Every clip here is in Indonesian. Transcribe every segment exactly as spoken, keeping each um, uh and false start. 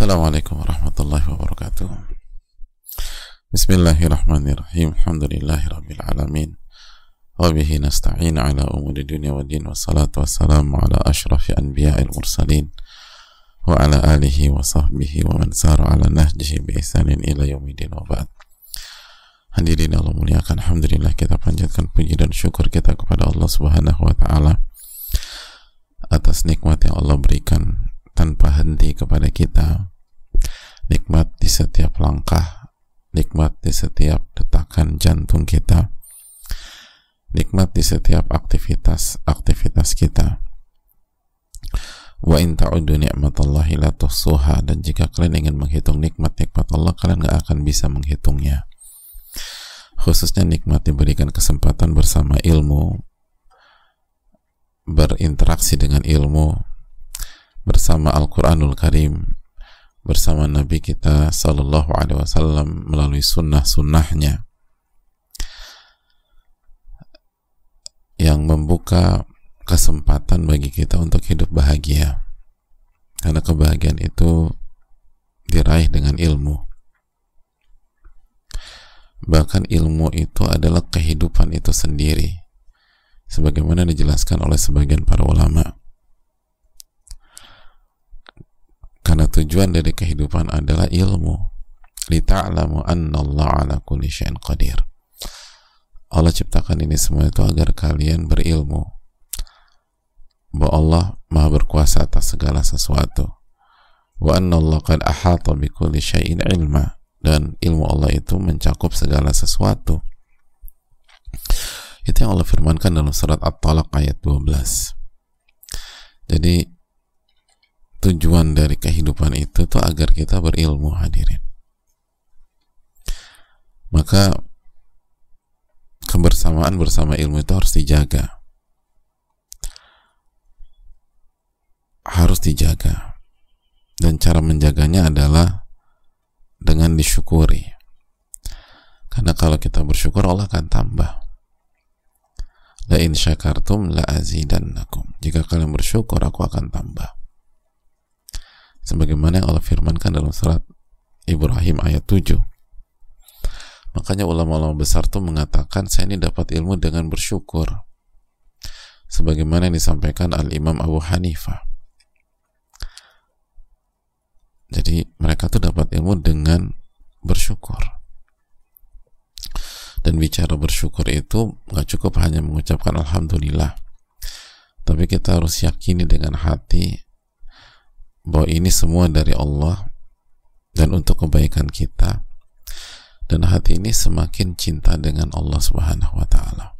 Assalamualaikum warahmatullahi wabarakatuh. Bismillahirrahmanirrahim. Alhamdulillahirabbil alamin. Wa bihi nasta'in ala umuri dunya waddin, wassalatu wassalamu ala asyrafil anbiya'il mursalin wa ala alihi wa sahbihi wa man sara ala nahjihi bi ihsanin ila yaumiddin wa ba'd. Hadirin Allah muliakan, alhamdulillah kita panjatkan puji dan syukur kita kepada Allah Subhanahu wa taala atas nikmat yang Allah berikan tanpa henti kepada kita. Nikmat di setiap langkah, nikmat di setiap detakan jantung kita, nikmat di setiap aktivitas-aktivitas kita. Wa in ta'uddu ni'matallahi la tuhsuha, dan jika kalian ingin menghitung nikmat-nikmat Allah, kalian gak akan bisa menghitungnya. Khususnya nikmat diberikan kesempatan bersama ilmu, berinteraksi dengan ilmu, bersama Al-Quranul Karim, bersama Nabi kita Sallallahu Alaihi Wasallam melalui sunnah-sunnahnya yang membuka kesempatan bagi kita untuk hidup bahagia, karena kebahagiaan itu diraih dengan ilmu. Bahkan ilmu itu adalah kehidupan itu sendiri, sebagaimana dijelaskan oleh sebagian para ulama. Karena tujuan dari kehidupan adalah ilmu. Lita'lamu anna Allah ala kulli syai'in qadir. Allah ciptakan ini semua itu agar kalian berilmu bahwa Allah Maha berkuasa atas segala sesuatu. Wa anna Allah qad ahata bi kulli syai'in ilma, dan ilmu Allah itu mencakup segala sesuatu. Itu yang Allah firmankan dalam surat At-Talaq ayat dua belas. Jadi tujuan dari kehidupan itu tuh agar kita berilmu, hadirin. Maka kebersamaan bersama ilmu itu harus dijaga. Harus dijaga. Dan cara menjaganya adalah dengan disyukuri. Karena kalau kita bersyukur, Allah akan tambah. La in syakartum la azidannakum. Jika kalian bersyukur, aku akan tambah. Sebagaimana yang Allah firmankan dalam surat Ibrahim ayat tujuh. Makanya ulama-ulama besar itu mengatakan, saya ini dapat ilmu dengan bersyukur, sebagaimana yang disampaikan Al-Imam Abu Hanifah. Jadi mereka tuh dapat ilmu dengan bersyukur. Dan bicara bersyukur itu gak cukup hanya mengucapkan Alhamdulillah, tapi kita harus yakini dengan hati bahwa ini semua dari Allah dan untuk kebaikan kita, dan hati ini semakin cinta dengan Allah Subhanahu wa taala.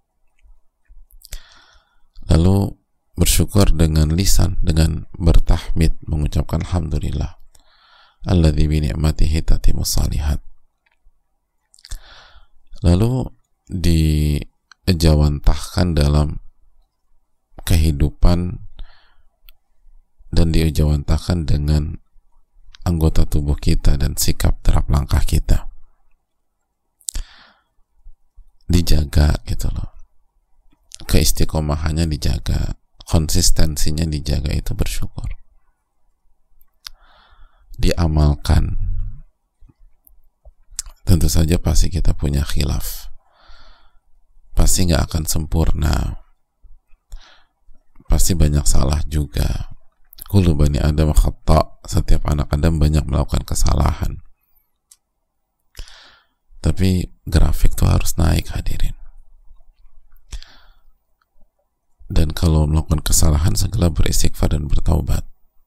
Lalu bersyukur dengan lisan, dengan bertahmid, mengucapkan alhamdulillah alladzi bi ni'matihi tatimmus shalihat. Lalu dijawantahkan dalam kehidupan dan diujawantahkan dengan anggota tubuh kita dan sikap terhadap langkah kita. Dijaga gitu loh. Keistiqomahannya dijaga, konsistensinya dijaga, itu bersyukur. Diamalkan. Tentu saja pasti kita punya khilaf. Pasti nggak akan sempurna. Pasti banyak salah juga. Kullu bani Adam khata', setiap anak Adam banyak melakukan kesalahan. Tapi grafik tuh harus naik, hadirin. Dan kalau melakukan kesalahan, segera beristighfar dan bertaubat.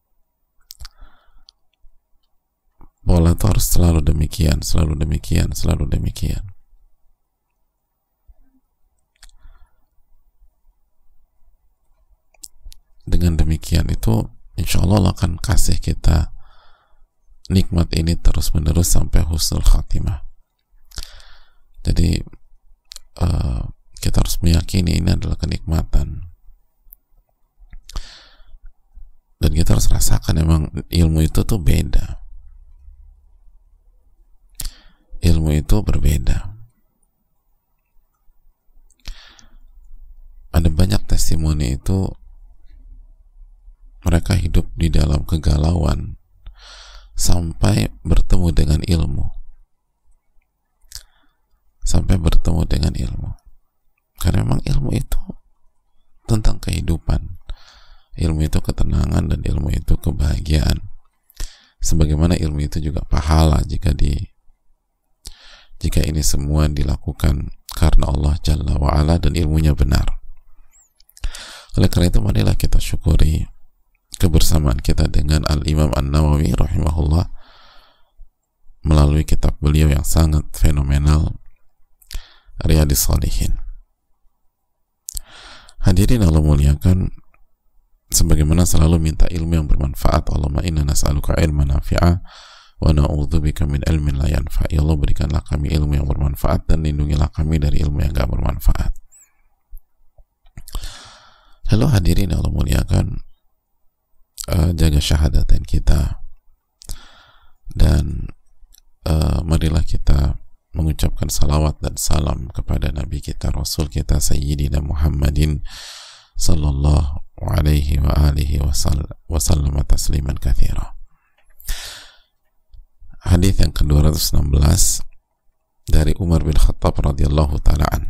Pola itu harus selalu demikian, selalu demikian, selalu demikian. Dengan demikian itu insya Allah Allah akan kasih kita nikmat ini terus menerus sampai husnul khatimah. Jadi uh, kita harus meyakini ini adalah kenikmatan, dan kita harus rasakan emang ilmu itu tuh beda. Ilmu itu berbeda. Ada banyak testimoni itu mereka hidup di dalam kegalauan, sampai bertemu dengan ilmu, sampai bertemu dengan ilmu. Karena memang ilmu itu tentang kehidupan, ilmu itu ketenangan, dan ilmu itu kebahagiaan. Sebagaimana ilmu itu juga pahala jika di jika ini semua dilakukan karena Allah Jalla wa'ala dan ilmunya benar. Oleh karena itu, marilah kita syukuri kebersamaan kita dengan Al-Imam An-Nawawi rahimahullah melalui kitab beliau yang sangat fenomenal, Riyadhis Shalihin. Hadirin Allah muliakan, sebagaimana selalu minta ilmu yang bermanfaat. Allahumma inna nas'aluka ilman nafi'a wa na'udzubika min ilmin la yanfa'. Ya Allah, berikanlah kami ilmu yang bermanfaat dan lindungilah kami dari ilmu yang gak bermanfaat. Lalu hadirin Allah muliakan, uh, jaga syahadatain kita, dan uh, marilah kita mengucapkan salawat dan salam kepada Nabi kita, Rasul kita, Sayyidina Muhammadin sallallahu alaihi wa alihi wa sallam tasliman katsira. Hadis yang ke dua ratus enam belas dari Umar bin Khattab radhiyallahu ta'ala an.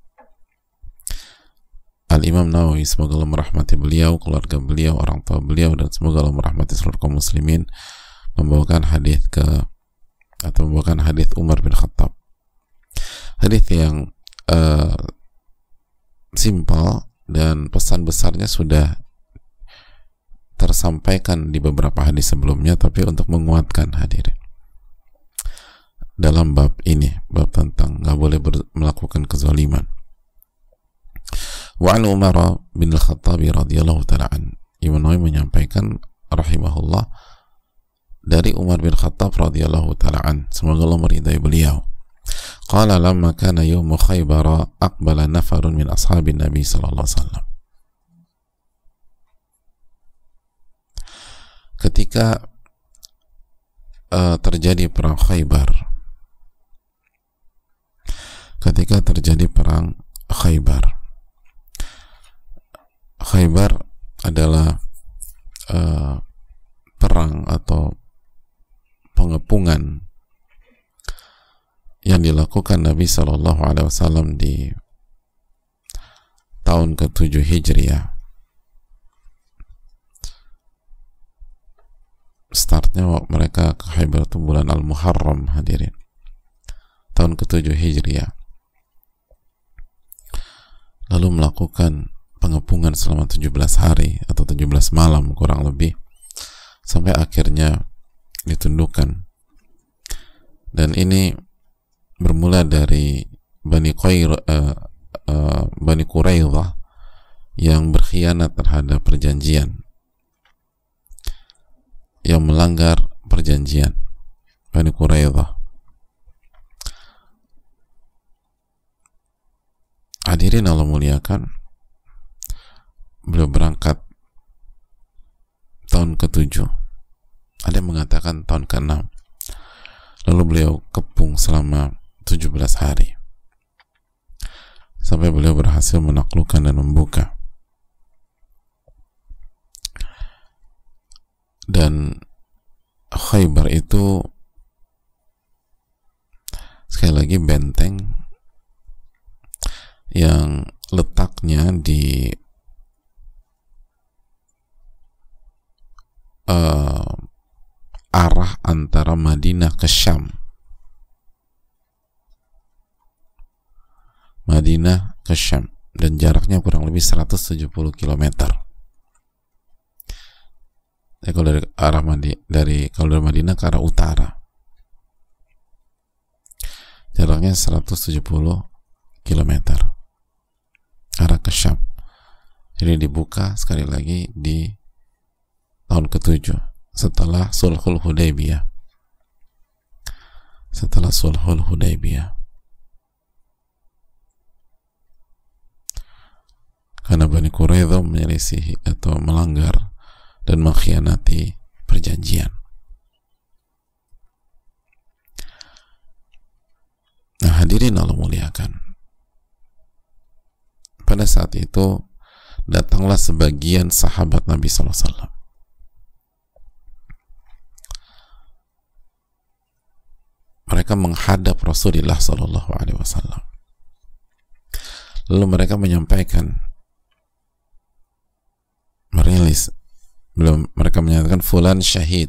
Al-Imam Nawawi, semoga Allah merahmati beliau, keluarga beliau, orang tua beliau, dan semoga Allah merahmati seluruh kaum muslimin, membawakan hadis ke atau membawakan hadis Umar bin Khattab. Hadis yang uh, simpel dan pesan besarnya sudah tersampaikan di beberapa hadis sebelumnya, tapi untuk menguatkan hadirin dalam bab ini, bab tentang nggak boleh melakukan kezaliman. Wa an Umar bin Al-Khattab radhiyallahu ta'ala an, Imam Nawawi menyampaikan rahimahullah dari Umar bin Khattab radhiyallahu ta'ala an, semoga Allah meridai beliau. Qala lamma kana yawmu Khaybar aqbala nafarun min ashabin Nabi sallallahu alaihi wasallam. Ketika uh, terjadi perang Khaybar, ketika terjadi perang Khaybar, Khaybar adalah uh, perang atau pengepungan yang dilakukan Nabi Shallallahu Alaihi Wasallam di tahun ketujuh Hijriah. Startnya mereka ke Khaybar itu bulan Al-Muharram, hadirin, tahun ketujuh Hijriah. Lalu melakukan pengepungan selama tujuh belas hari atau tujuh belas malam kurang lebih, sampai akhirnya ditundukkan. Dan ini bermula dari Bani Qair, uh, uh, Bani Quraidah yang berkhianat terhadap perjanjian, yang melanggar perjanjian. Bani Quraidah. Hadirin Allah muliakan, beliau berangkat tahun ketujuh, ada yang mengatakan tahun keenam. Lalu beliau kepung selama tujuh belas hari sampai beliau berhasil menaklukkan dan membuka. Dan Khaybar itu sekali lagi benteng yang letaknya di uh, arah antara Madinah ke Syam. Madinah ke Syam, dan jaraknya kurang lebih seratus tujuh puluh kilometer. Ya, kalau dari arah Madi, dari kalau dari Madinah ke arah utara, jaraknya seratus tujuh puluh kilometer arah ke Syam. Jadi dibuka sekali lagi di tahun ketujuh setelah Sulhul Hudaybiyah. Setelah Sulhul Hudaybiyah. Karena Bani Quraidah menyelisihi atau melanggar dan mengkhianati perjanjian. Nah, hadirin Allah muliakan, pada saat itu datanglah sebagian sahabat Nabi sallallahu alaihi wasallam mereka menghadap Rasulullah Shallallahu Alaihi Wasallam. Lalu mereka menyampaikan, merilis, belum mereka menyatakan fulan syahid.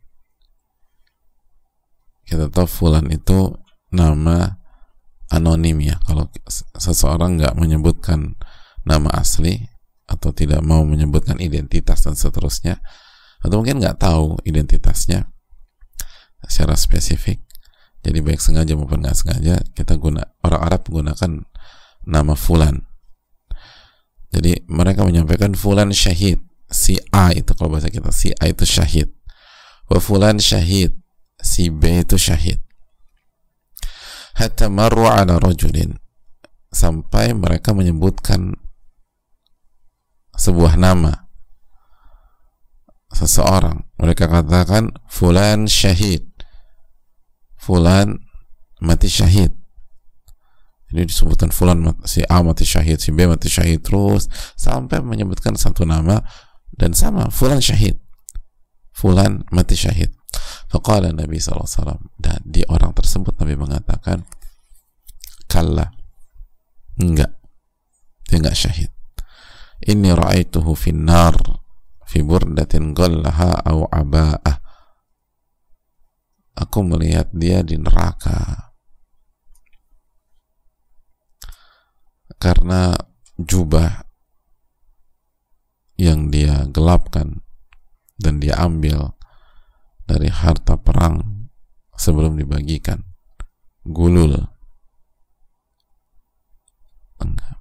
Kita tahu fulan itu nama anonim ya. Kalau seseorang nggak menyebutkan nama asli atau tidak mau menyebutkan identitas dan seterusnya, atau mungkin nggak tahu identitasnya secara spesifik, jadi baik sengaja maupun nggak sengaja kita guna, orang Arab menggunakan nama fulan. Jadi mereka menyampaikan fulan syahid, si A itu kalau bahasa kita, si A itu syahid, wa fulan syahid, si B itu syahid. Hatta marru ala rajulin, sampai mereka menyebutkan sebuah nama seseorang. Mereka katakan fulan syahid, fulan mati syahid. Jadi disebutkan fulan, si A mati syahid, si B mati syahid, terus sampai menyebutkan satu nama dan sama, fulan syahid, fulan mati syahid. Faqala Nabi sallallahu alaihi wasallam, dan di orang tersebut Nabi mengatakan, kalla, enggak, dia enggak syahid. Inni ra'aituhu finnar fi burdatin ghallaha aw aba'ah. Aku melihat dia di neraka karena jubah yang dia gelapkan dan dia ambil dari harta perang sebelum dibagikan. Gulul. Enggak.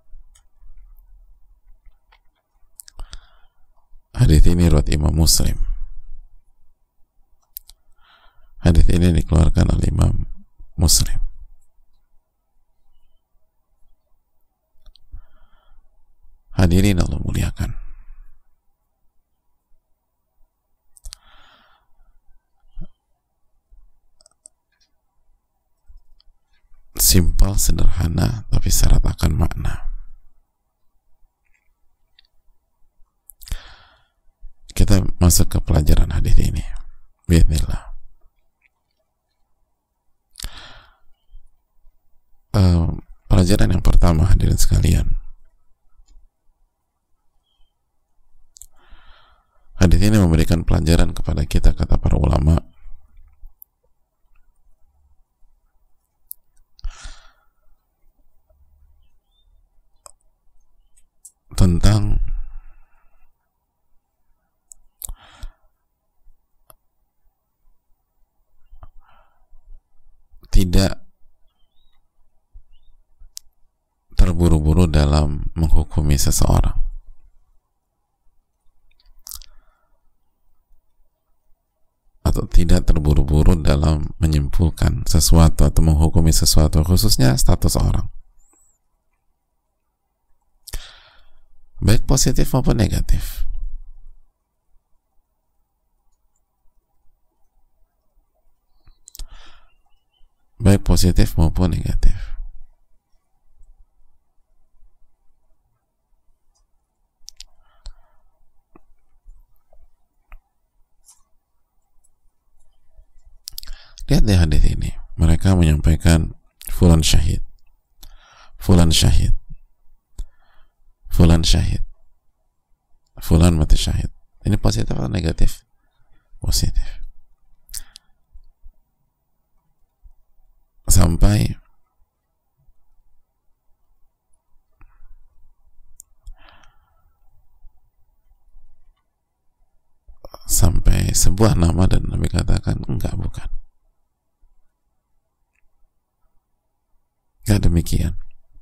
Hadits ini riwayat Imam Muslim. Hadits ini dikeluarkan oleh Imam Muslim. Hadirin Allah muliakan. Simpel, sederhana, tapi syarat akan makna. Kita masuk ke pelajaran hadis ini. Bismillah. Uh, pelajaran yang pertama, hadirin sekalian. Hadis ini memberikan pelajaran kepada kita, kata para ulama, tentang tidak terburu-buru dalam menghukumi seseorang. Atau tidak terburu-buru dalam menyimpulkan sesuatu atau menghukumi sesuatu, khususnya status orang, baik positif maupun negatif. Baik positif maupun negatif. Lihat di hadis ini, mereka menyampaikan fulan syahid, fulan syahid, fulan syahid, fulan mati syahid. Ini positif atau negatif? Positif. Sampai sampai sebuah nama dan Nabi katakan enggak, bukan, enggak demikian.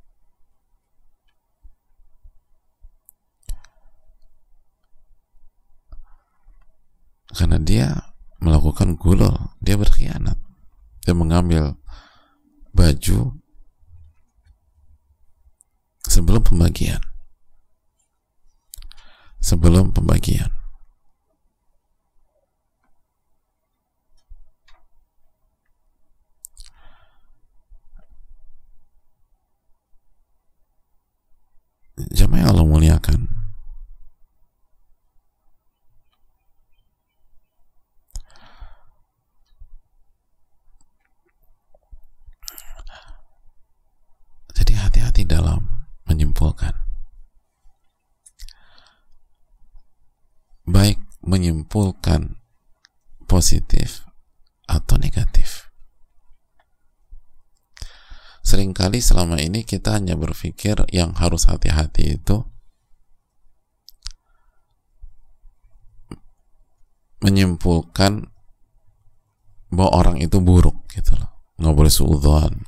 Karena dia melakukan gulul, dia berkhianat, dia mengambil baju sebelum pembagian, sebelum pembagian. Jamaah Allah muliakan, menyimpulkan positif atau negatif. Seringkali selama ini kita hanya berpikir yang harus hati-hati itu menyimpulkan bahwa orang itu buruk gitu loh, nggak boleh suudzon,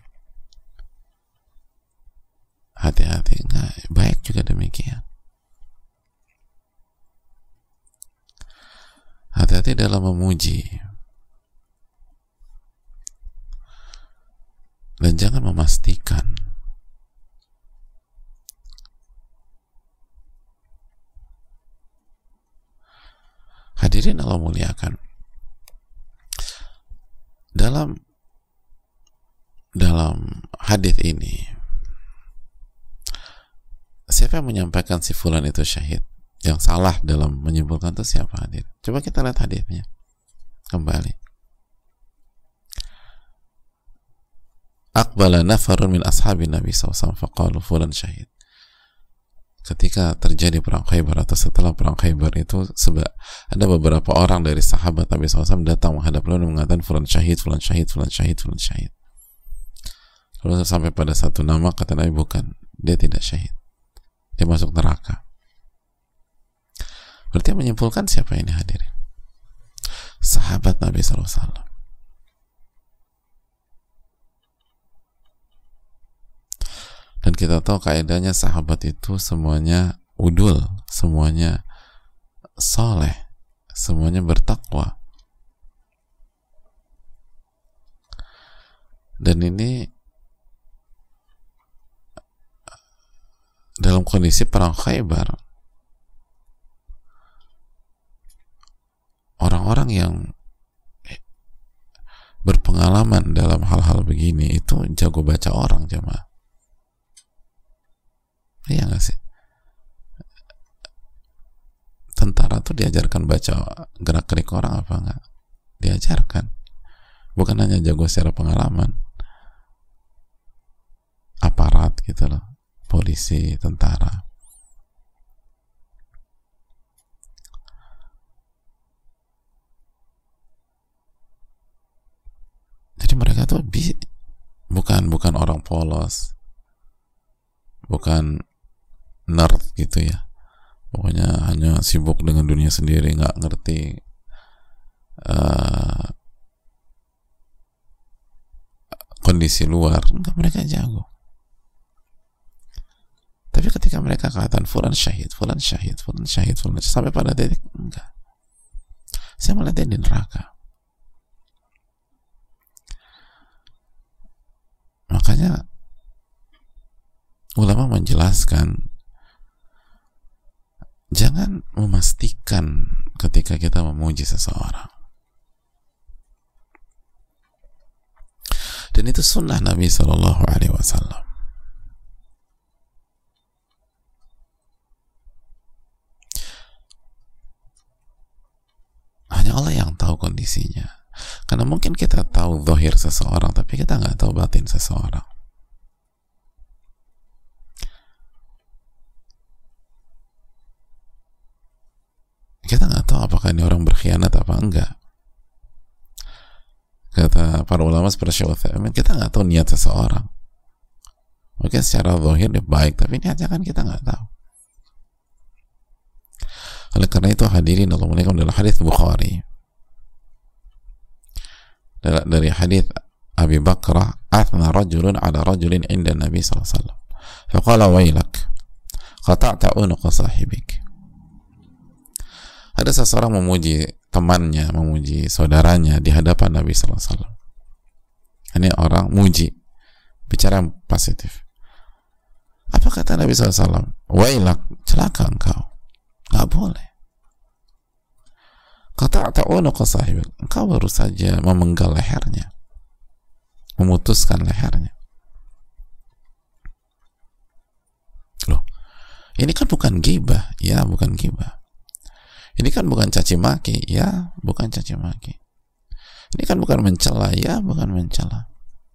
hati-hati. Nggak baik juga demikian. Hati-hati dalam memuji dan jangan memastikan. Hadirin Allah muliakan, dalam dalam hadis ini siapa yang menyampaikan si fulan itu syahid? Yang salah dalam menyimpulkan itu siapa, hadir? Coba kita lihat hadisnya kembali. Aqbala nafarun min ashabi Nabi sallallahu alaihi wasallam faqalu fulan syahid. Ketika terjadi perang Khaybar atau setelah perang Khaybar itu, sebab ada beberapa orang dari sahabat Nabi sallallahu alaihi wasallam datang menghadap Nabi dan mengatakan fulan syahid, fulan syahid, fulan syahid, fulan syahid. Lalu sampai pada satu nama, kata Nabi, bukan, dia tidak syahid, dia masuk neraka. Berarti yang menyimpulkan siapa ini, hadirin? Sahabat Nabi sallallahu alaihi wasallam. Dan kita tahu kaidahnya sahabat itu semuanya udul, semuanya soleh, semuanya bertakwa. Dan ini dalam kondisi perang Khaybar, orang-orang yang berpengalaman dalam hal-hal begini itu jago baca orang, jemaah. Iya nggak sih? Tentara tuh diajarkan baca gerak-gerik orang apa enggak? Diajarkan. Bukan hanya jago secara pengalaman. Aparat gitu loh. Polisi, tentara. Jadi mereka tuh bi- bukan bukan orang polos. Bukan nerd gitu ya, pokoknya hanya sibuk dengan dunia sendiri, nggak ngerti uh, kondisi luar. Enggak, mereka jago. Tapi ketika mereka katakan fulan syahid, fulan syahid, fulan syahid, fulan syahid, sampai pada titik enggak, saya melihat dia di neraka. Makanya ulama menjelaskan, jangan memastikan ketika kita memuji seseorang. Dan itu sunnah Nabi Shallallahu Alaihi Wasallam. Hanya Allah yang tahu kondisinya. Karena mungkin kita tahu zahir seseorang, tapi kita nggak tahu batin seseorang. Kita nggak tahu apakah ini orang berkhianat apa enggak. Kata para ulama seperti Syekh Utsaimin, kita nggak tahu niat seseorang. Mungkin secara zahir dia baik, tapi niatnya kan kita nggak tahu. Oleh karena itu hadirin Allah muliakan, dalam hadis Bukhari, dari hadis Abi Bakrah, athna rajulun ala rajulin inda Nabi sallallahu alaihi wasallam faqala wailak qata'ta unuqa sahibik. Ada seseorang memuji temannya, memuji saudaranya di hadapan Nabi sallallahu alaihi wasallam. Ini orang muji, bicara yang positif. Apa kata Nabi sallallahu alaihi wasallam? Wailak, celaka engkau, nggak boleh. Qata'ta unuqa sahibik, engkau baru saja memenggal lehernya, memutuskan lehernya. Loh, ini kan bukan ghibah, ya bukan ghibah. Ini kan bukan caci maki, ya bukan caci maki. Ini kan bukan mencela, ya bukan mencela.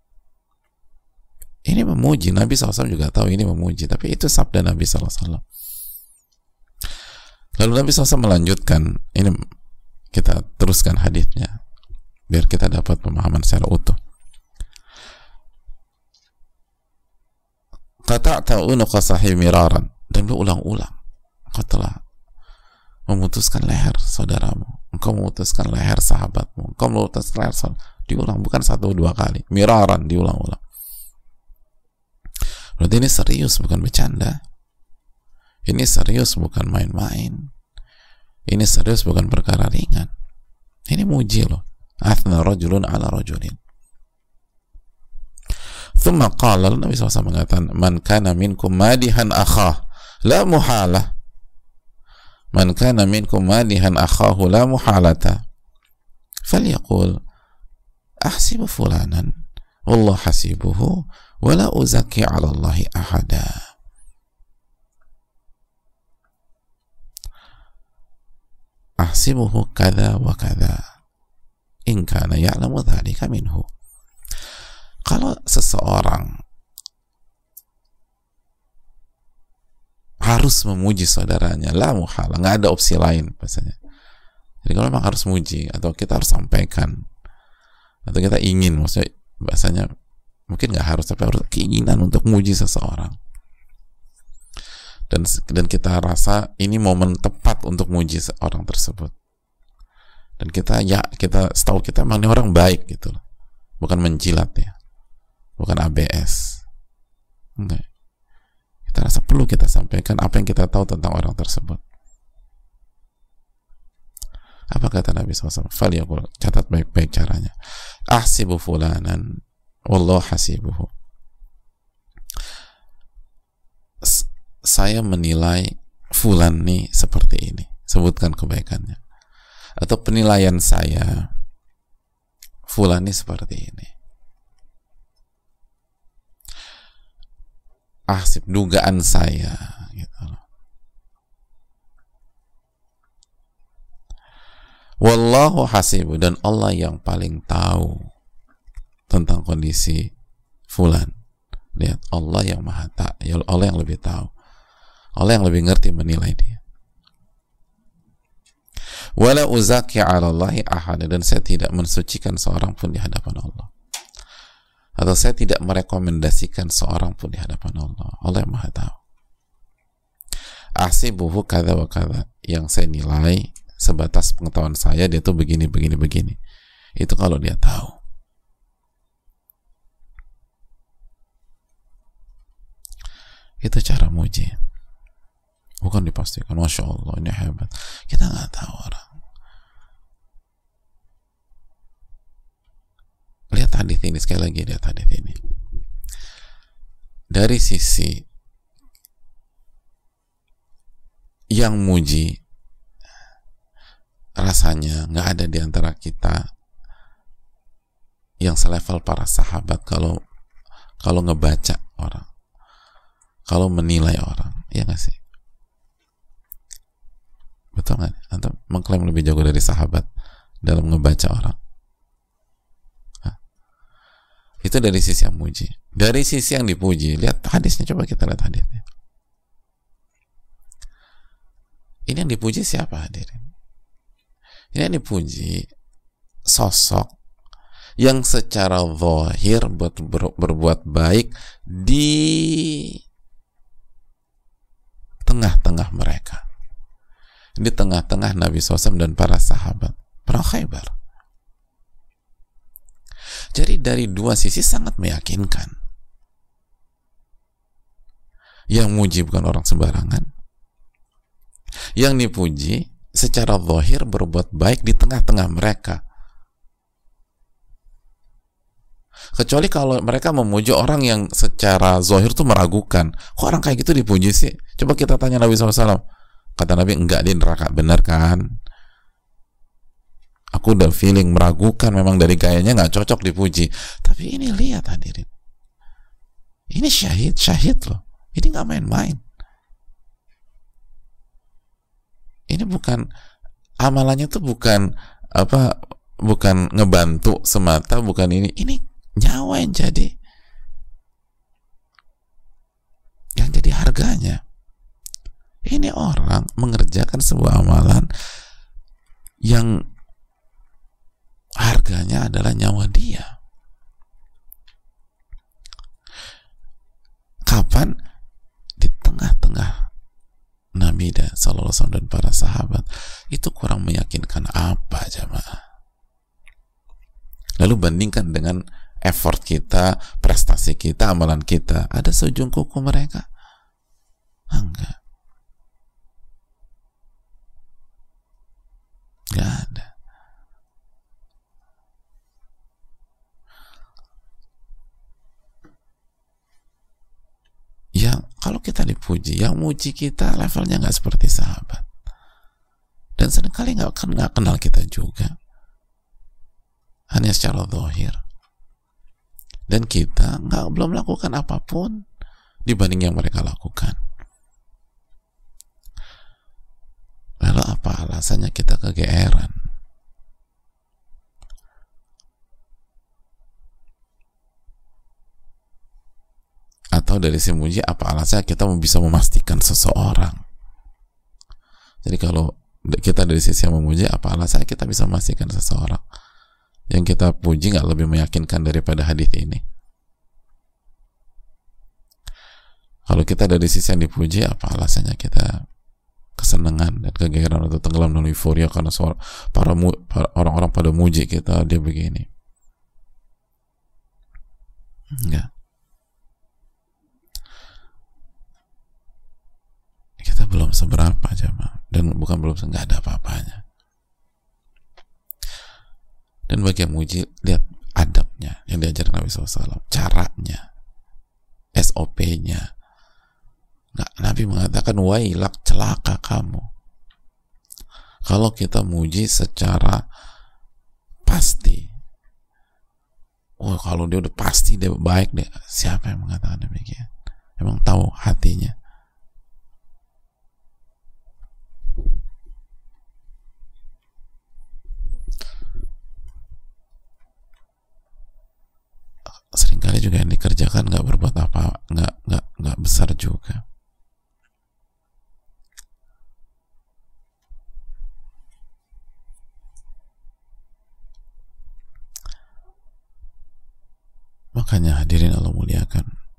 Ini memuji. Nabi sallallahu alaihi wasallam juga tahu ini memuji, tapi itu sabda Nabi sallallahu alaihi wasallam. Lalu Nabi sallallahu alaihi wasallam melanjutkan, ini kita teruskan hadisnya biar kita dapat pemahaman secara utuh. Qata'ta unuqa sahih miraran, dan berulang-ulang engkau telah memutuskan leher saudaramu, engkau memutuskan leher sahabatmu, engkau memutuskan leher sahabat. Diulang, bukan satu dua kali, miraran, diulang-ulang. Berarti ini serius, bukan bercanda. Ini serius, bukan main-main. Ini serius, bukan perkara ringan. Ini muji loh. Athna rajulun ala rajulin. Thumma qala, Nabi shallallahu alaihi wasallam mengatakan, man kana minkum madihan akhah la muhalah, man kana minkum madihan akhahu la muhalata falyaqul ahsibu fulanan wallah hasibuhu wala uzaki ala Allahi ahada. Ahsibuhu kada wa kada in kana ya'lamu dhalika minhu. Kalau seseorang harus memuji saudaranya, la muhala, nggak ada opsi lain bahasanya. Jadi kalau memang harus muji, atau kita harus sampaikan, atau kita ingin, maksudnya bahasanya mungkin nggak harus, tapi harus keinginan untuk muji seseorang, dan dan kita rasa ini momen tepat untuk muji orang tersebut, dan kita ya kita setahu kita memang ini orang baik gitu loh, bukan menjilat ya, bukan A B S. Enggak. Kita rasa perlu kita sampaikan apa yang kita tahu tentang orang tersebut. Apa kata Nabi shallallahu alaihi wasallam? Falyaqul, catat baik-baik caranya. Ahsibu fulanan wallahu hasibuhu. Saya menilai fulan nih seperti ini. Sebutkan kebaikannya. Atau penilaian saya, fulan nih seperti ini. Ahsib, dugaan saya gitu loh. Wallahu hasibu, dan Allah yang paling tahu tentang kondisi fulan. Lihat, Allah yang maha tahu, Allah yang lebih tahu, Allah yang lebih ngerti menilai dia. Wala uzaki 'ala Allahi ahad, dan saya tidak mensucikan seorang pun di hadapan Allah, atau saya tidak merekomendasikan seorang pun di hadapan Allah. Allah yang maha tahu. Ahsibuhu kadza wa kadza, yang saya nilai sebatas pengetahuan saya dia tuh begini begini begini. Itu kalau dia tahu. Itu cara muji, bukan dipastikan masya Allah ini hebat. Kita nggak tahu orang. Lihat hadis ini sekali lagi, lihat hadis ini dari sisi yang muji, rasanya nggak ada di antara kita yang selevel para sahabat kalau kalau ngebaca orang, kalau menilai orang, ya nggak sih? Betul nggak? Atau mengklaim lebih jago dari sahabat dalam ngebaca orang? Itu dari sisi yang muji. Dari sisi yang dipuji, lihat hadisnya, coba kita lihat hadisnya. Ini yang dipuji siapa hadirin? Ini yang dipuji sosok yang secara zahir ber, ber, berbuat baik di tengah-tengah mereka, di tengah-tengah Nabi shallallahu alaihi wasallam dan para sahabat perang Khaybar. Jadi dari dua sisi sangat meyakinkan. Yang muji bukan orang sembarangan, yang dipuji secara zahir berbuat baik di tengah-tengah mereka. Kecuali kalau mereka memuji orang yang secara zahir tuh meragukan. Kok orang kayak gitu dipuji sih? Coba kita tanya Nabi shallallahu alaihi wasallam. Kata Nabi, enggak, di neraka. Benar kan? Aku udah feeling meragukan, memang dari gayanya nggak cocok dipuji. Tapi ini lihat hadirin, ini syahid, syahid loh. Ini nggak main-main. Ini bukan amalannya tuh bukan apa, bukan ngebantu semata, bukan ini. Ini nyawa yang jadi, yang jadi harganya. Ini orang mengerjakan sebuah amalan yang harganya adalah nyawa dia. Kapan? Di tengah-tengah Nabi dan sallallahu alaihi wasallam dan para sahabat. Itu kurang meyakinkan apa jamaah? Lalu bandingkan dengan effort kita, prestasi kita, amalan kita. Ada seujung kuku mereka? Enggak. Enggak ada. Yang kalau kita dipuji, yang muji kita levelnya nggak seperti sahabat, dan seringkali nggak nggak kenal kita juga, hanya secara zahir, dan kita nggak belum melakukan apapun dibanding yang mereka lakukan. Lalu apa alasannya kita kegeeran? Atau dari si muji, apa alasannya kita bisa memastikan seseorang? Jadi kalau kita dari sisi yang memuji, apa alasannya kita bisa memastikan seseorang? Yang kita puji nggak lebih meyakinkan daripada hadis ini? Kalau kita dari sisi yang dipuji, apa alasannya kita kesenangan dan kegeeran atau tenggelam dalam euforia karena suara, para, para orang-orang pada muji kita, dia begini? Enggak. Kita belum seberapa jamaah, dan bukan belum, nggak ada apa-apanya. Dan bagi yang muji, lihat adabnya yang diajarkan Nabi shallallahu alaihi wasallam, caranya, S O P-nya. Nggak, Nabi mengatakan wailak, celaka kamu kalau kita muji secara pasti. Oh, kalau dia udah pasti dia baik deh. Siapa yang mengatakan demikian? Emang tahu hatinya? Seringkali juga yang dikerjakan nggak berbuat apa, nggak nggak nggak besar juga. Makanya hadirin Allah muliakan,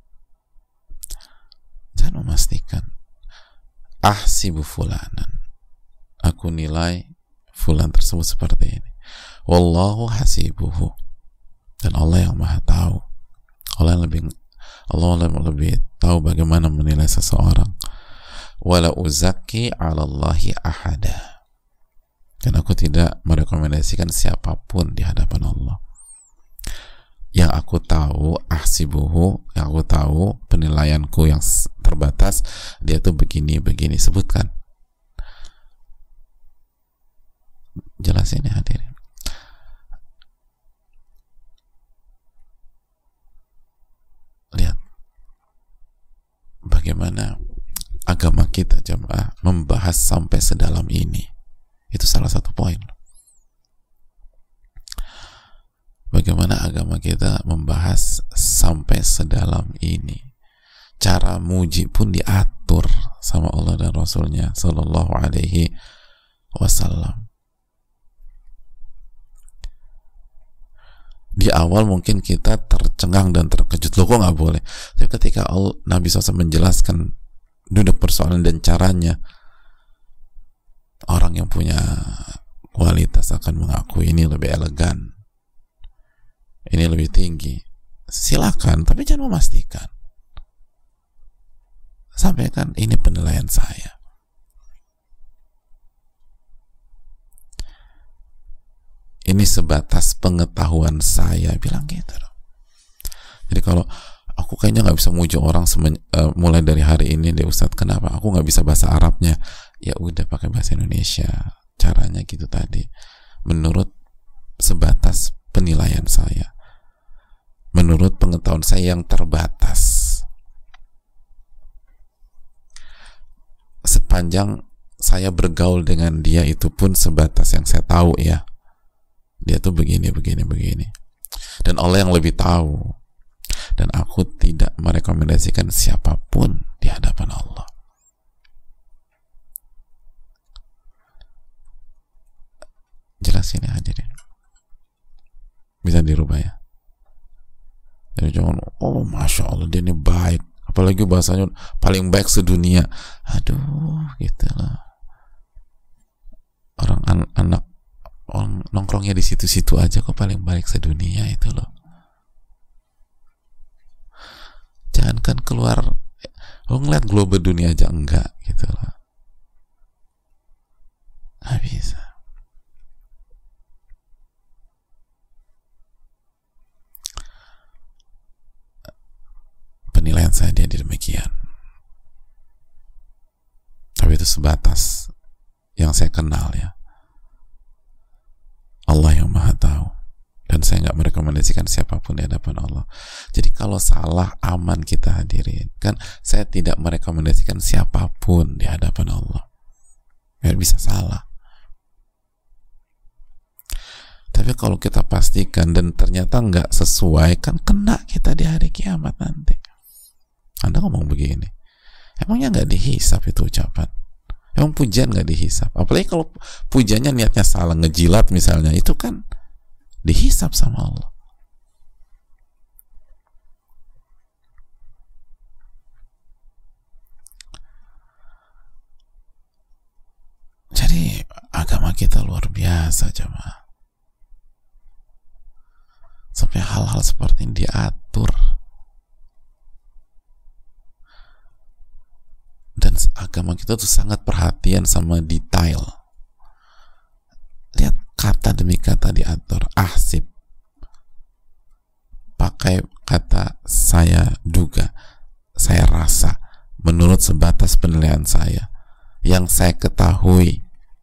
jangan memastikan ahsibu fulanan, aku nilai fulan tersebut seperti ini, wallahu hasibuhu, dan Allah yang maha tahu. Allah yang lebih Allah yang lebih tahu bagaimana menilai seseorang. Wala uzaki 'ala Allahi ahada, dan aku tidak merekomendasikan siapapun di hadapan Allah. Yang aku tahu ahsibuhu, yang aku tahu penilaianku yang terbatas, dia tuh begini begini, sebutkan. Jelasin ya hadirin. Lihat bagaimana agama kita jamaah membahas sampai sedalam ini. Itu salah satu poin. Bagaimana agama kita membahas sampai sedalam ini. Cara muji pun diatur sama Allah dan Rasulnya Sallallahu Alaihi Wasallam. Di awal mungkin kita tercengang dan terkejut, loh kok nggak boleh? Tapi ketika Allah, Nabi shallallahu alaihi wasallam menjelaskan duduk persoalan dan caranya, orang yang punya kualitas akan mengakui ini lebih elegan, ini lebih tinggi. Silakan, tapi jangan memastikan. Sampaikan ini penilaian saya. Ini sebatas pengetahuan saya, bilang gitu. Jadi kalau aku kayaknya nggak bisa muji orang semen, uh, mulai dari hari ini deh Ustadz, kenapa? Aku nggak bisa bahasa Arabnya. Ya udah pakai bahasa Indonesia. Caranya gitu tadi. Menurut sebatas penilaian saya. Menurut pengetahuan saya yang terbatas. Sepanjang saya bergaul dengan dia itu pun sebatas yang saya tahu ya. Dia tuh begini, begini, begini. Dan Allah yang lebih tahu. Dan aku tidak merekomendasikan siapapun di hadapan Allah. Jelas ini hadirin. Masya Allah dia ini baik, apalagi bahasanya paling baik sedunia. Aduh, gitu loh. Orang an- anak orang nongkrongnya di situ-situ aja kok paling baik sedunia itu loh. Jangan kan keluar, lo ngeliat global dunia aja enggak gitu loh. Nggak bisa. Penilaian saya dia demikian. Tapi itu sebatas yang saya kenal ya. Allah yang maha tahu. Dan saya nggak merekomendasikan siapapun di hadapan Allah. Jadi kalau salah aman kita hadirin. Kan saya tidak merekomendasikan siapapun di hadapan Allah. Biar bisa salah. Tapi kalau kita pastikan dan ternyata nggak sesuai, kan kena kita di hari kiamat nanti. Anda ngomong begini, emangnya nggak dihisap itu ucapan? Emang pujian nggak dihisap? Apalagi kalau pujiannya niatnya salah, ngejilat misalnya, itu kan dihisap sama Allah. Jadi agama kita luar biasa jemaah. Sampai hal-hal seperti ini diatur. Dan agama kita tuh sangat perhatian sama detail. Lihat kata demi kata diatur. Ahsib, pakai kata saya duga, saya rasa, menurut sebatas penilaian saya, yang saya ketahui,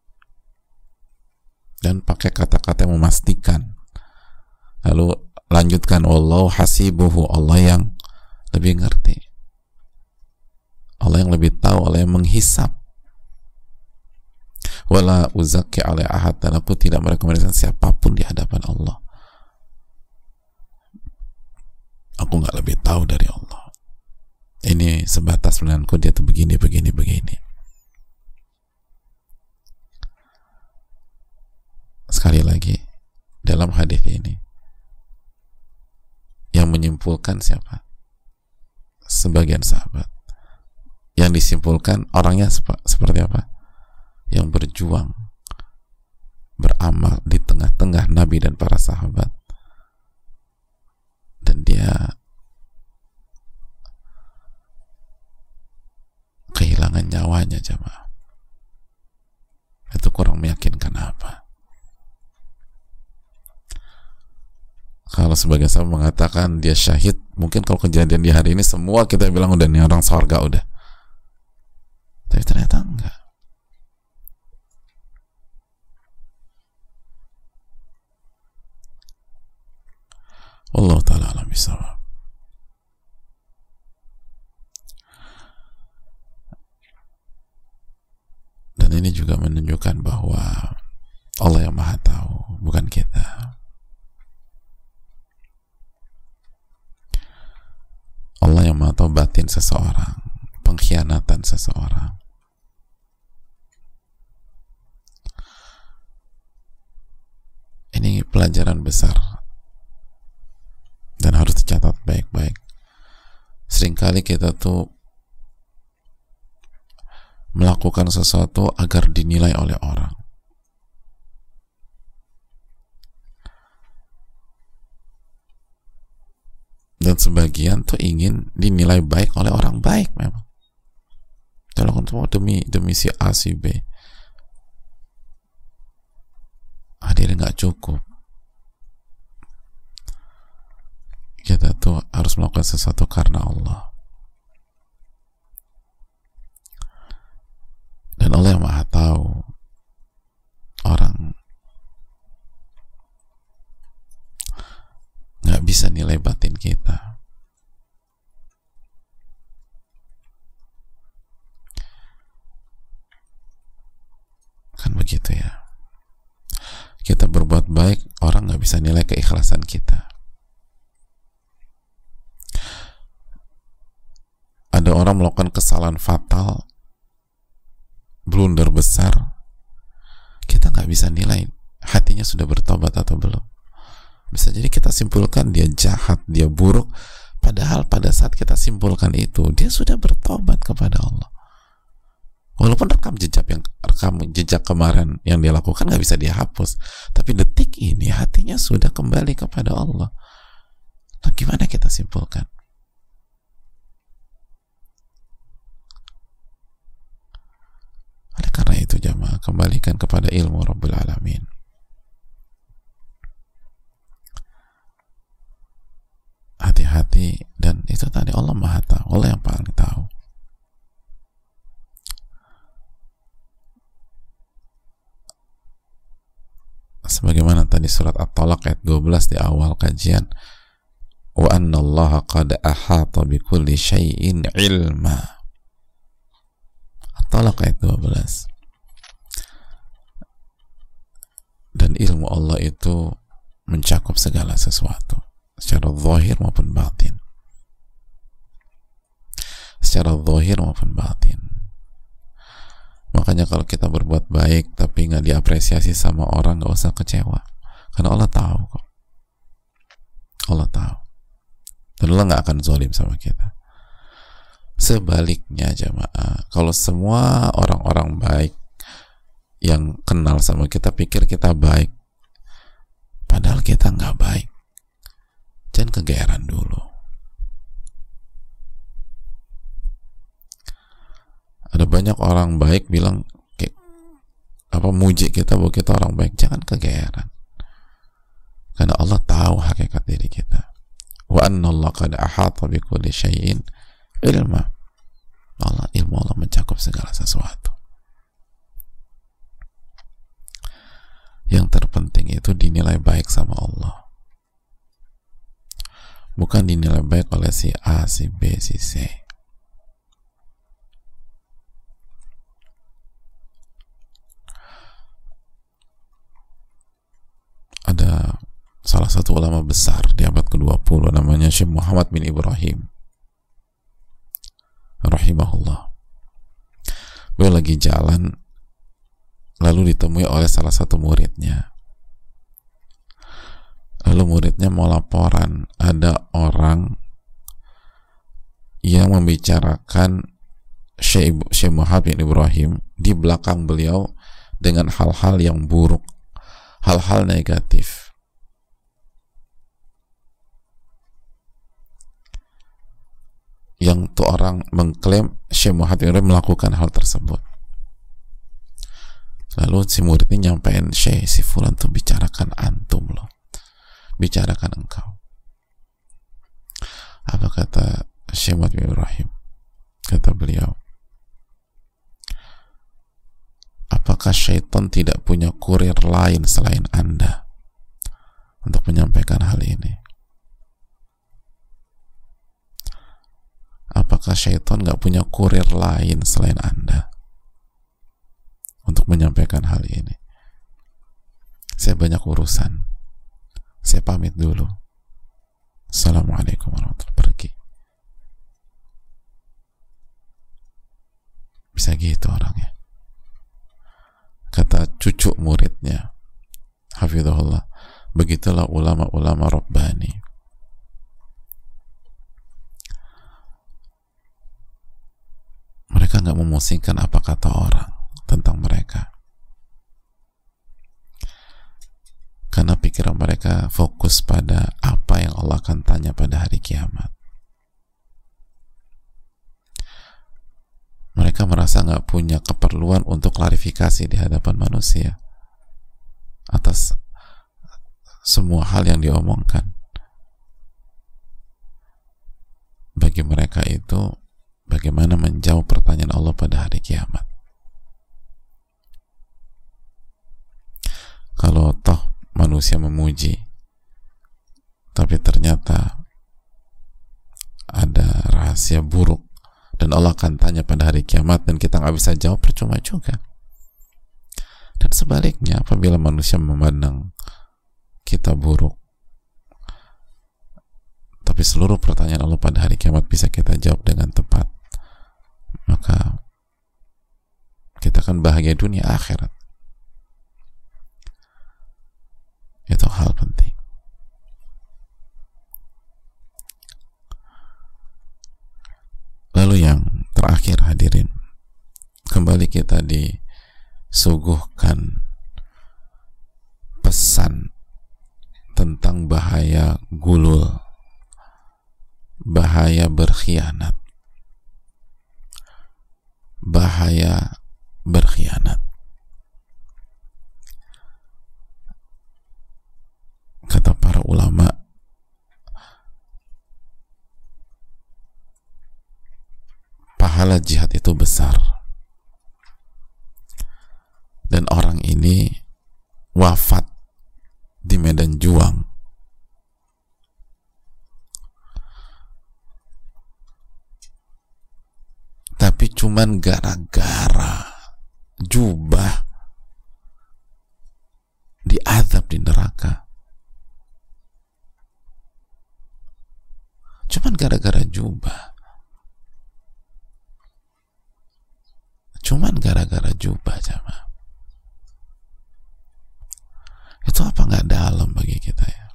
dan pakai kata-kata yang memastikan. Lalu lanjutkan, wallahu hasibuhu, Allah yang lebih ngerti, Allah yang lebih tahu, Allah yang menghisap. Wala uzakki ala ahad, dan aku tidak merekomendasikan siapapun di hadapan Allah. Aku nggak lebih tahu dari Allah. Ini sebatas penilaianku, dia tuh begini, begini, begini. Sekali lagi, dalam hadis ini yang menyimpulkan siapa? Sebagian sahabat. Yang disimpulkan orangnya sep- seperti apa? Yang berjuang, beramal di tengah-tengah Nabi dan para sahabat, dan dia kehilangan nyawanya jemaah. Itu kurang meyakinkan apa? Kalau sebagian sahabat mengatakan dia syahid, mungkin kalau kejadian di hari ini semua kita bilang udah nih orang surga udah. Tapi ternyata enggak. Allah Ta'ala alam bisawab. Dan ini juga menunjukkan bahwa Allah yang maha tahu, bukan kita. Allah yang maha tahu batin seseorang, pengkhianatan seseorang. Ini pelajaran besar dan harus dicatat baik-baik. Seringkali kita tuh melakukan sesuatu agar dinilai oleh orang. Dan sebagian tuh ingin dinilai baik oleh orang baik memang. Dilakukan semua demi demi si A si B. Hadirin nggak cukup. Kita tuh harus melakukan sesuatu karena Allah. Dan Allah yang maha tahu orang nggak bisa nilai batin kita. Kan begitu ya. Kita berbuat baik, orang nggak bisa nilai keikhlasan kita. Ada orang melakukan kesalahan fatal, blunder besar, kita nggak bisa nilai hatinya sudah bertobat atau belum. Bisa jadi kita simpulkan dia jahat, dia buruk, Padahal pada saat kita simpulkan itu, dia sudah bertobat kepada Allah. Walaupun rekam jejak yang rekam jejak kemarin yang dia lakukan nggak bisa dihapus, tapi detik ini hatinya sudah kembali kepada Allah. Nah, gimana kita simpulkan? Oleh karena itu jamaah, kembalikan kepada ilmu Rabbul Alamin. Hati-hati, dan itu tadi Allah Maha Tahu, Allah yang paling tahu. Sebagaimana tadi surat At-Talaq ayat dua belas di awal kajian, wa anna allaha qad ahata bi kulli syai'in ilma. At-Talaq ayat dua belas. Dan ilmu Allah itu mencakup segala sesuatu, secara zahir maupun batin. Secara zahir maupun batin. Makanya kalau kita berbuat baik tapi nggak diapresiasi sama orang, nggak usah kecewa, karena Allah tahu kok. Allah tahu, dan Allah nggak akan zalim sama kita. Sebaliknya jamaah, kalau semua orang-orang baik yang kenal sama kita pikir kita baik, padahal kita nggak baik, jangan kegeeran dulu. Ada banyak orang baik bilang kayak apa, muji kita bahwa kita orang baik, jangan kegeeran, karena Allah tahu hakikat diri kita. Wa anna Allah qad ahata bi kulli syai'in ilma. Allah, ilmu Allah mencakup segala sesuatu. Yang terpenting itu dinilai baik sama Allah, bukan dinilai baik oleh si A, si B, si C. Ada salah satu ulama besar di abad ke dua puluh namanya Syekh Muhammad bin Ibrahim rahimahullah. Beliau lagi jalan, lalu ditemui oleh salah satu muridnya. Lalu muridnya mau laporan, ada orang yang membicarakan Syekh Muhammad bin Ibrahim di belakang beliau dengan hal-hal yang buruk, hal-hal negatif. Yang tuh orang mengklaim Syekh Muhammad bin Ibrahim melakukan hal tersebut. Lalu si muridnya nyampein, Syekh, si fulan tuh bicarakan antum loh, bicarakan engkau. Apa kata Syekh Muhammad bin Ibrahim? Kata beliau, apakah syaitan tidak punya kurir lain selain Anda untuk menyampaikan hal ini? Apakah syaitan gak punya kurir lain selain Anda untuk menyampaikan hal ini? Saya banyak urusan, saya pamit dulu. Assalamualaikum warahmatullahi wabarakatuh. Pergi. Bisa gitu orangnya. Kata cucu muridnya, hafizahullah, begitulah ulama-ulama Rabbani. Mereka nggak memusingkan apa kata orang tentang mereka, karena pikiran mereka fokus pada apa yang Allah akan tanya pada hari kiamat. Mereka merasa nggak punya keperluan untuk klarifikasi di hadapan manusia atas semua hal yang diomongkan. Bagi mereka itu bagaimana menjawab pertanyaan Allah pada hari kiamat. Kalau toh manusia memuji, tapi ternyata ada rahasia buruk dan Allah akan tanya pada hari kiamat dan kita nggak bisa jawab, percuma juga. Dan sebaliknya, apabila manusia memandang kita buruk, tapi seluruh pertanyaan Allah pada hari kiamat bisa kita jawab dengan tepat, maka kita akan bahagia dunia akhirat. Itu hal penting. terakhir hadirin, kembali kita disuguhkan pesan tentang bahaya gulul, bahaya berkhianat, bahaya berkhianat. Kata para ulama, pahala jihad itu besar, dan orang ini wafat di medan juang tapi cuman gara-gara jubah diazab di neraka, cuman gara-gara jubah, cuman gara-gara jubah jamaah. Itu apa nggak dalam bagi kita ya?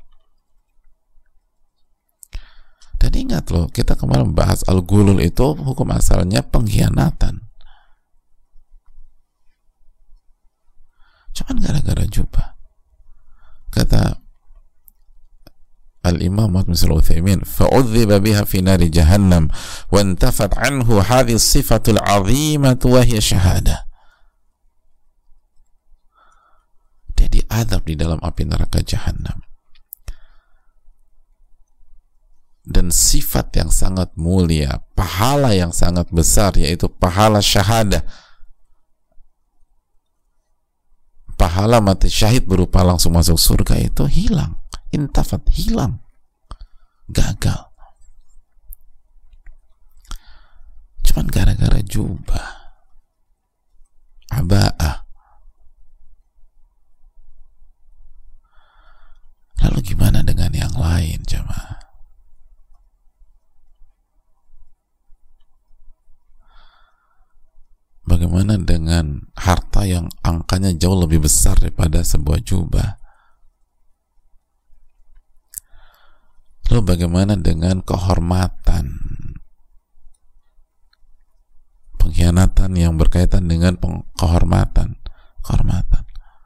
Dan ingat loh, kita kemarin bahas al-gulul itu hukum asalnya pengkhianatan, cuman gara-gara jubah. Kata Al-Imam Muhammad bin Utsaimin, fa'udhiba biha fi nari jahannam wa intafat anhu hadhihi as-sifatul 'azimatu wa hiya syahadah. Dia diazab di dalam api neraka jahannam, dan sifat yang sangat mulia, pahala yang sangat besar, yaitu pahala syahadah, pahala mati syahid berupa langsung masuk surga, itu hilang, intafat, hilang, gagal, cuman gara-gara jubah, aba'ah. Lalu gimana dengan yang lain jemaah? Bagaimana dengan harta yang angkanya jauh lebih besar daripada sebuah jubah? Lalu bagaimana dengan kehormatan, pengkhianatan yang berkaitan dengan kehormatan, kehormatan?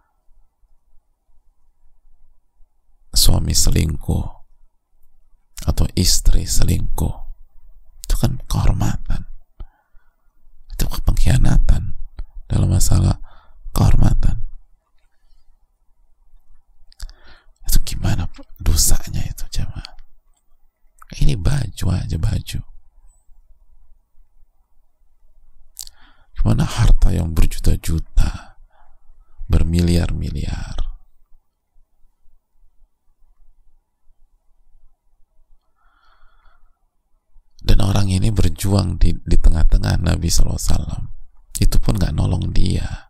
Suami selingkuh atau istri selingkuh, itu kan kehormatan, itu pengkhianatan dalam masalah kehormatan. Itu gimana dosanya itu jemaah? Ini baju aja, baju. Gimana harta yang berjuta-juta, bermiliar-miliar, dan orang ini berjuang di, di tengah-tengah Nabi shallallahu alaihi wasallam, itu pun gak nolong dia.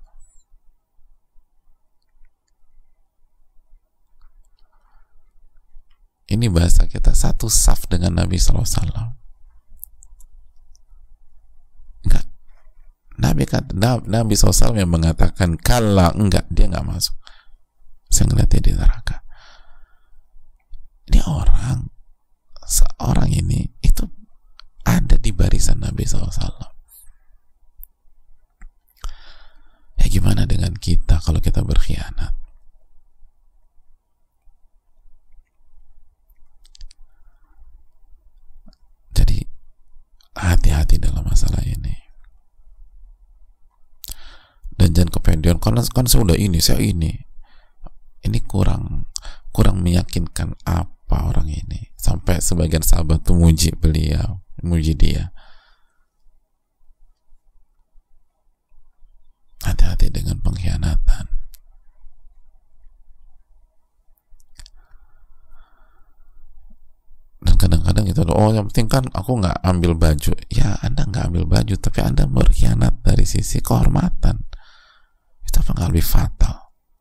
Ini bahasa kita satu saf dengan Nabi shallallahu alaihi wasallam. Enggak, Nabi kata, Nabi shallallahu alaihi wasallam yang mengatakan kala, enggak, dia nggak masuk. Saya ngeliatnya di neraka. Ini orang, seorang ini itu ada di barisan Nabi shallallahu alaihi wasallam. Ya gimana dengan kita kalau kita berkhianat? Jadi hati-hati dalam masalah ini. Dan jangan kepedean, karena kan saya udah ini, saya ini. Ini kurang kurang meyakinkan apa orang ini. Sampai sebagian sahabat tuh muji beliau, muji dia. Hati-hati dengan pengkhianatan. Dan kadang-kadang itu, oh yang penting kan aku nggak ambil baju. Ya, Anda nggak ambil baju, tapi Anda berkhianat dari sisi kehormatan. Itu apa nggak lebih fatal?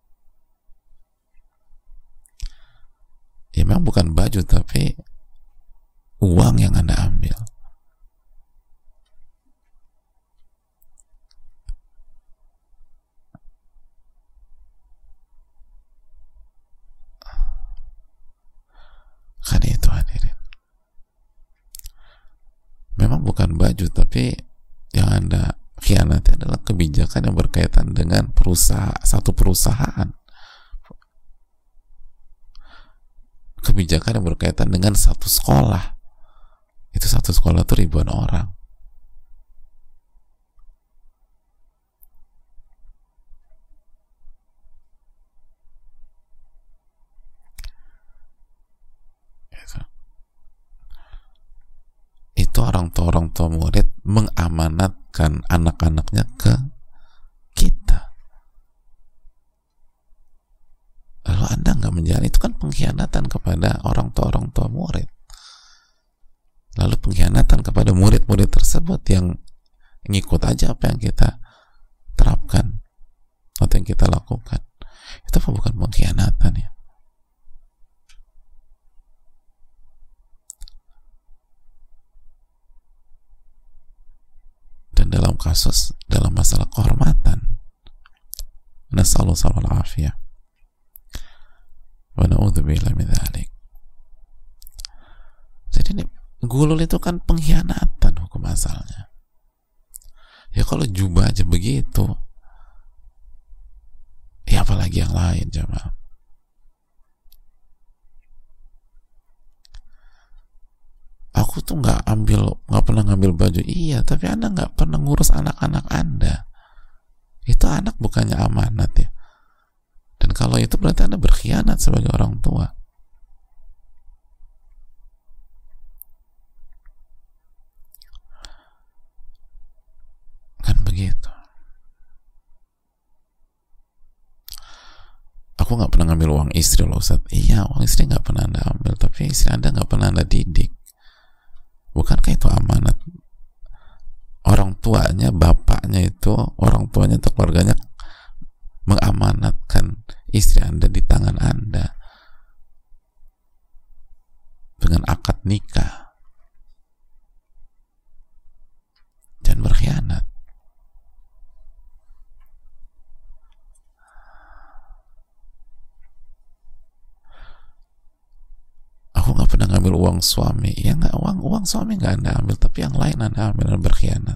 Ya memang bukan baju, tapi uang yang Anda ambil. Kan itu hadirin. Memang bukan baju, tapi Yang Anda khianati adalah kebijakan yang berkaitan dengan perusahaan, satu perusahaan. Kebijakan yang berkaitan dengan satu sekolah. Itu satu sekolah itu ribuan orang. Itu orang tua orang tua murid mengamanatkan anak-anaknya ke kita, lalu Anda nggak menjalani, itu kan pengkhianatan kepada orang tua orang tua murid, lalu pengkhianatan kepada murid-murid tersebut yang ngikut aja apa yang kita terapkan atau yang kita lakukan. Itu apa bukan pengkhianatan ya? Dan dalam kasus, dalam masalah kehormatan, nasallu salawal afiyah wa na'udzubillah min dzalik. Jadi ini gulul itu kan pengkhianatan hukum asalnya. Ya kalau jubah aja begitu, ya apalagi yang lain jemaah. Aku tuh nggak ambil, nggak pernah ngambil baju. Iya, tapi Anda nggak pernah ngurus anak-anak Anda. Itu anak bukannya amanat ya. Dan kalau itu berarti Anda berkhianat sebagai orang tua. Kan begitu. Aku nggak pernah ngambil uang istri loh Ustaz. Iya, uang istri nggak pernah Anda ambil, tapi istri Anda nggak pernah Anda didik. Bukankah itu amanat? Orang tuanya, bapaknya itu, orang tuanya atau keluarganya mengamanatkan istri Anda di tangan Anda dengan akad nikah. Jangan berkhianat. Aku nggak pernah ngambil uang suami. Ya nggak, uang uang suami nggak Anda ambil, tapi yang lain Anda ambil dan berkhianat.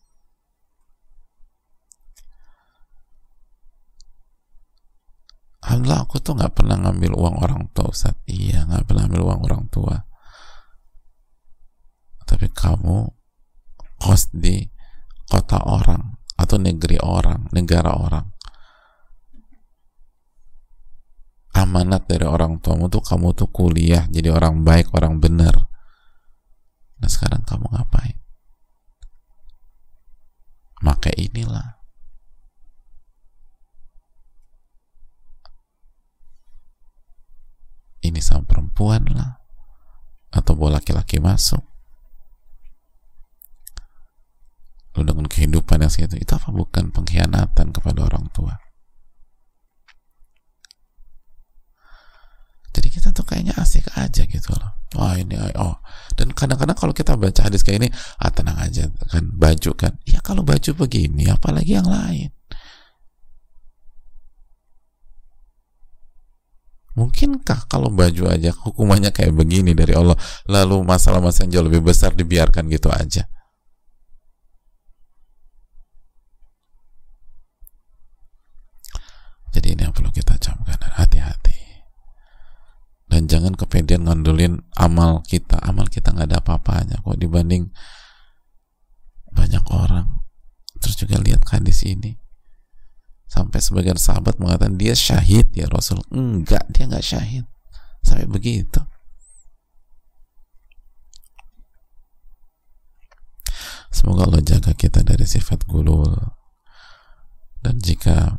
Alhamdulillah aku tuh nggak pernah ngambil uang orang tua Ustaz. Iya, nggak pernah ambil uang orang tua. Tapi kamu kos di kota orang atau negeri orang, negara orang. Amanat dari orang tuamu tuh kamu tuh kuliah jadi orang baik, orang benar. Nah sekarang kamu ngapain? Maka inilah ini sama perempuan lah, atau bawa laki-laki masuk, lalu dengan kehidupan yang segitu, itu apa bukan pengkhianatan kepada orang tua? Jadi kita tuh kayaknya asik aja gitu loh. Wah ini, oh. Dan kadang-kadang kalau kita baca hadis kayak ini, ah tenang aja kan, baju kan. Ya kalau baju begini, apalagi yang lain. Mungkinkah kalau baju aja hukumannya kayak begini dari Allah, lalu masalah-masalah yang jauh lebih besar dibiarkan gitu aja? Jadi ini yang perlu kita camkan, hati-hati. Dan jangan kepedean ngandelin amal kita. Amal kita nggak ada apa-apanya kok dibanding banyak orang. Terus juga lihat hadis ini, sampai sebagian sahabat mengatakan dia syahid ya Rasul. Enggak, dia nggak syahid. Sampai begitu. Semoga Allah jaga kita dari sifat gulul. Dan jika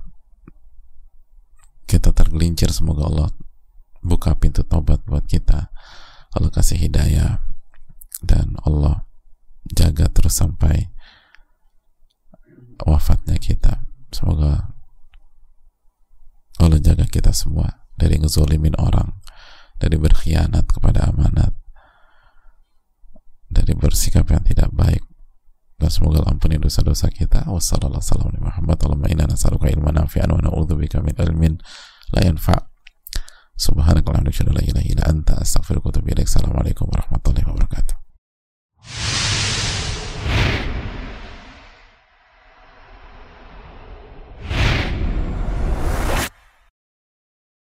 kita tergelincir, semoga Allah buka pintu taubat buat kita. Allah kasih hidayah dan Allah jaga terus sampai wafatnya kita. Semoga Allah jaga kita semua dari ngezolimin orang, dari berkhianat kepada amanat, dari bersikap yang tidak baik. Dan semoga Allah ampuni dosa-dosa kita. Wassallallahu alaihi Muhammad. Allahumma inna nas'aluka ilman nafi'an wa na'udzubika min ilmin la yanfa'. Subhanakallahumma wa bihamdika, la ilaha illa anta, astaghfiruka wa atubu ilaik. Assalamualaikum warahmatullahi wabarakatuh.